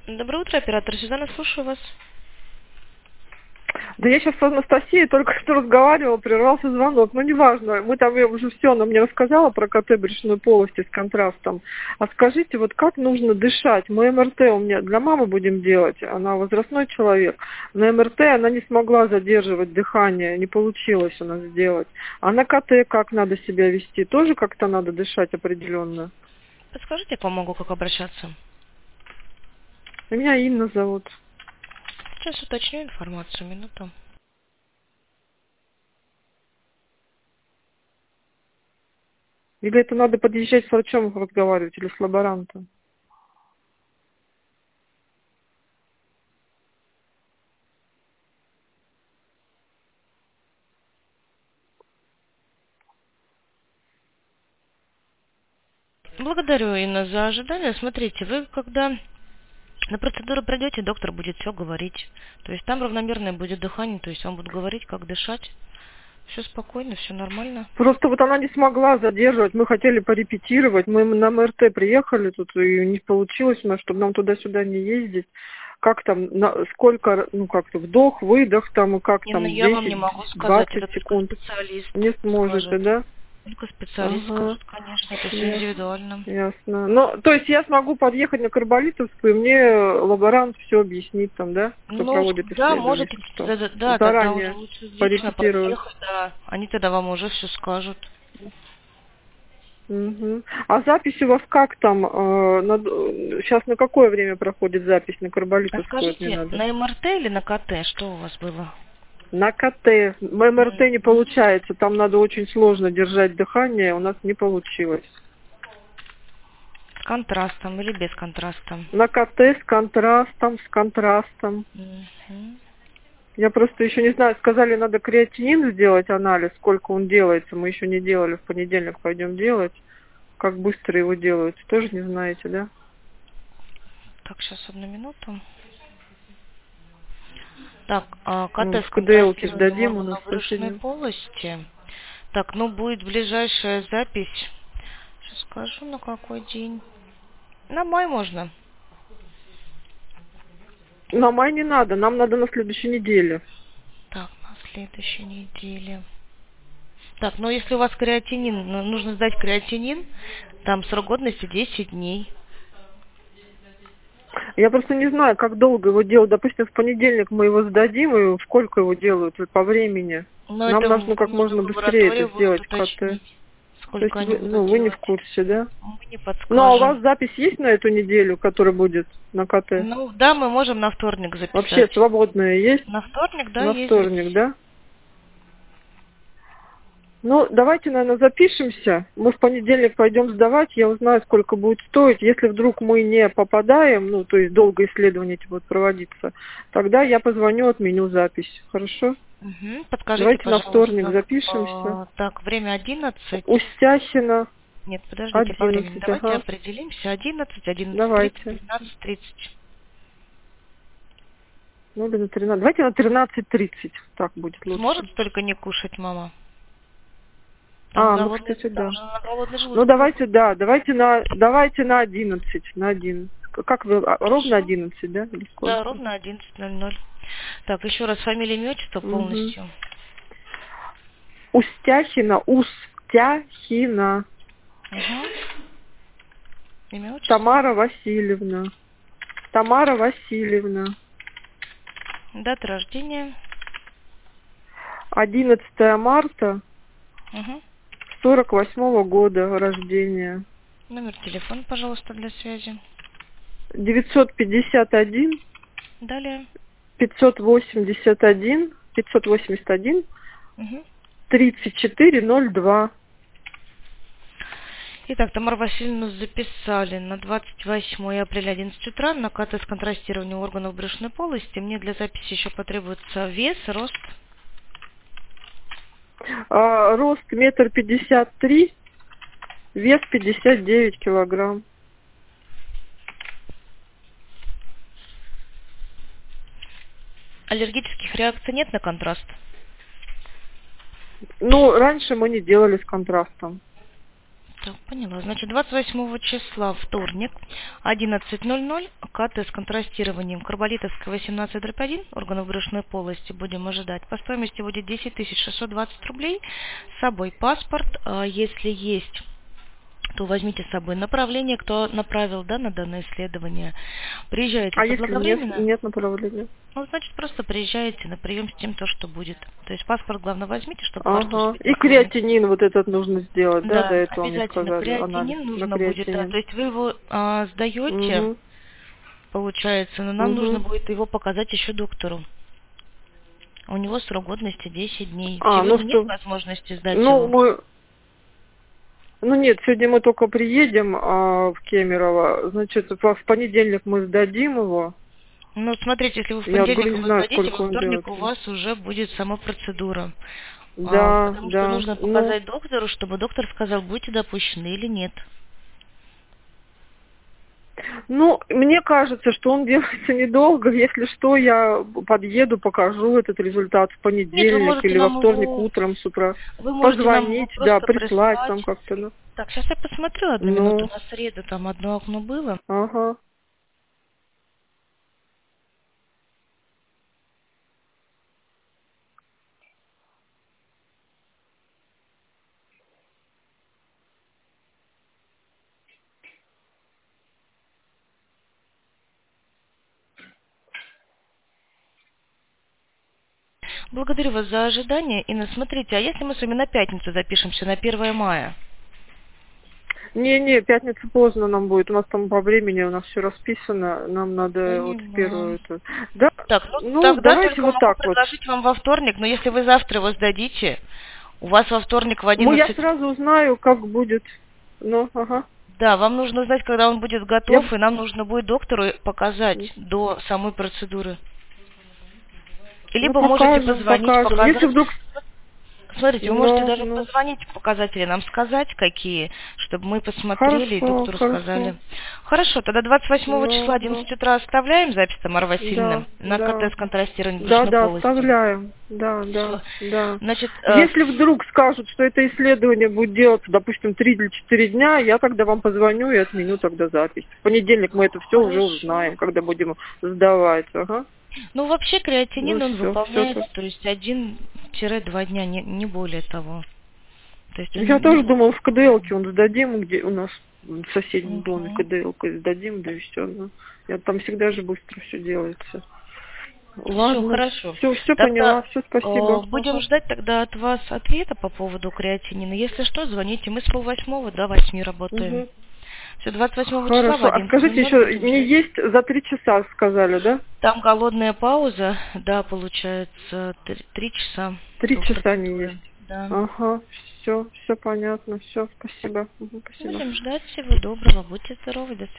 Доброе утро, оператор Сюзанна, слушаю вас. Да я сейчас с Анастасией только что разговаривала, прервался звонок. Ну, неважно, мы там я уже все, она мне рассказала про КТ брюшной полости с контрастом. А скажите, вот как нужно дышать? Мы МРТ у меня для мамы будем делать, она возрастной человек. На МРТ она не смогла задерживать дыхание, не получилось у нас сделать. А на КТ как надо себя вести? Тоже как-то надо дышать определенно? Подскажите, я помогу, как обращаться. Меня Инна зовут. Сейчас уточню информацию, минуту. Или это надо подъезжать с врачом разговаривать или с лаборантом? Благодарю, Инна, за ожидание. Смотрите, вы когда на процедуру пройдете, доктор будет все говорить. То есть там равномерное будет дыхание, то есть он будет говорить, как дышать. Все спокойно, все нормально. Просто вот она не смогла задерживать, мы хотели порепетировать, мы на МРТ приехали тут, и не получилось у нас, чтобы нам туда-сюда не ездить. Как там, сколько, ну как-то вдох, выдох там, и как Инна, там, я вам не могу сказать, 10-20 это только секунд. специалист Не сможете, скажет. да? Только специалист Ага, скажет, конечно, это все ясно. индивидуально. Ясно. Ну, то есть я смогу подъехать на Карболитовскую, и мне лаборант все объяснит там, да? Кто Ну, проводит да, исследование, можете, если что. да, тогда уже Заранее лучше лично порепетировать. подъехать, да. Они тогда вам уже все скажут. Мгм. А запись у вас как там? Сейчас на какое время проходит запись на А Карболитовскую? Вот мне скажите, надо. на МРТ или на КТ, что у вас было? На КТ. МРТ не Мгм. получается. Там надо очень сложно держать дыхание. У нас не получилось. С контрастом или без контраста? На КТ с контрастом, с контрастом. Мгм. Я просто еще не знаю, сказали, надо креатинин сделать анализ, сколько он делается. Мы еще не делали, в понедельник пойдем делать. Как быстро его делают, тоже не знаете, да? Так, сейчас одну минуту. Так, Ну, КТ с в КДЛ-ке контрастированием сдадим у нас в органов-брюшной соседнем. полости. Так, ну будет ближайшая запись. Сейчас скажу, на какой день. На май можно. На май не надо, нам надо на следующей неделе. Так, на следующей неделе. Так, ну если у вас креатинин, нужно сдать креатинин, там срок годности 10 дней. Я просто не знаю, как долго его делать. Допустим, в понедельник мы его сдадим, и сколько его делают по времени. Но Нам это нужно как нужно можно в быстрее лаборатории это будет сделать в КТ. уточнить, То сколько есть они вы, будут вы не в делать. курсе, да? Мы не Ну, а у вас подскажем. запись есть на эту неделю, которая будет на КТ? Ну, да, мы можем на вторник Вообще записать. свободная есть? На вторник, да, На есть вторник, запись. да? Ну, давайте, наверное, запишемся. Мы в понедельник пойдем сдавать, я узнаю, сколько будет стоить. Если вдруг мы не попадаем, ну, то есть долго исследования эти будут проводиться, тогда я позвоню, отменю запись. Хорошо? Угу. Подскажите, Давайте на вторник пожалуйста. запишемся. Так, время 11. Устяхина, Нет, подождите, по времени. 11, Давайте ага. определимся. 11, 11:30, Давайте. 12:30. Ну, или на 13. Давайте на 13:30. Так будет лучше. Сможет столько не кушать, мама? Там А, ну, голодный, кстати, там да. же на голодный Ну, желудок давайте, приходит. да, давайте на 11, на 1. Как вы, ровно Хорошо. 11, да, или Да, сколько? ровно 11:00. Так, еще раз фамилия, имя, отчество Угу. полностью. Устяхина, Угу. Имя, отчество. Тамара Васильевна. Тамара Васильевна. Дата рождения. 11 марта Угу. 48-го года рождения. Номер телефона, пожалуйста, для связи. 951 Далее. 581 Угу. 3402. Итак, Тамару Васильевну записали на 28 апреля 11 утра на КТ с контрастированием органов брюшной полости. Мне для записи еще потребуется вес, рост. Рост 1,53 м, вес 59 килограмм. Аллергических реакций нет на контраст? Ну, раньше мы не делали с контрастом. Так, поняла. Значит, 28 числа, вторник, 11:00, КТ с контрастированием Карболитовская 18/1, органов брюшной полости будем ожидать. По стоимости будет 10 620 рублей. С собой паспорт, если есть, то возьмите с собой направление, кто направил, да, на данное исследование. Приезжаете А если заблаговременно. нет направления? Ну, значит, просто приезжаете на прием с тем, то, что будет. То есть паспорт, главное, возьмите, чтобы во рту Ага. свет И не было. креатинин вот этот нужно сделать, да, Да, до этого мне обязательно сказали. Анализ креатинин на нужно будет, да. креатинин. То есть вы его сдаете, Угу. получается, но нам нужно Угу. будет его показать еще доктору. У него срок годности 10 дней. Ну Сегодня нет что? возможности сдать Ну, его? Ну нет, сегодня мы только приедем в Кемерово. Значит, в понедельник мы сдадим его. Ну, смотрите, если вы в Я понедельник говорю, не его знаю, сдадите, сколько во он вторник у делается. вас уже будет сама процедура. Да, Потому что да. нужно показать доктору, чтобы доктор сказал, будете допущены или нет. Ну, мне кажется, что он делается недолго. Если что, я подъеду, покажу этот результат в Нет, вы понедельник можете или во нам вторник его, утром с утра. вы можете нам его Позвонить, да, просто прислать прислать. там как-то. Ну. Так, сейчас я посмотрю одну минуту. На среду там одно окно было. Ага. Благодарю вас за ожидание. Инна, смотрите, а если мы с вами на пятницу запишемся, на 1 мая? Не, пятница поздно нам будет. У нас там по времени у нас все расписано. Нам надо вот в Поняла. первую. Да, Так, ну тогда давайте только вот могу так вот. предложить вам во вторник, но если вы завтра его сдадите, у вас во вторник в Ну, я 11... сразу узнаю, как будет. Ну, ага. Да, вам нужно знать, когда он будет готов, и нам нужно будет доктору показать до самой процедуры. Либо можете позвонить, покажем. показать. Если вдруг... Смотрите, вы можете даже позвонить, показатели нам сказать, какие, чтобы мы посмотрели и доктору сказали. Хорошо, тогда 28 числа 11 утра оставляем запись, Тамара Васильевна, на КТ с контрастированием брюшной полости? Оставляем. Да. Значит, если вдруг скажут, что это исследование будет делаться, допустим, 3 или 4 дня, я тогда вам позвоню и отменю тогда запись. В понедельник мы это все уже узнаем, когда будем сдавать. Ага. Ну, вообще креатинин, он выполняет, всё. то есть 1-2 дня, не более того. То есть Я тоже думал, в КДЛ-ке он сдадим, где у нас в соседнем доме КДЛ-ка сдадим, да и все. Там всегда же быстро все делается. Ладно, все хорошо. Все поняла, все, спасибо. Будем ждать тогда от вас ответа по поводу креатинина. Если что, звоните. Мы с 7:30 до 8 работаем. Все, 28 числа в 11:00. А скажите еще, мне есть за 3 часа, сказали, да? Там голодная пауза, да, получается 3 часа. 3 часа не есть. Да. Ага, все понятно, все, спасибо. Спасибо. Будем ждать. Всего доброго, будьте здоровы, до свидания.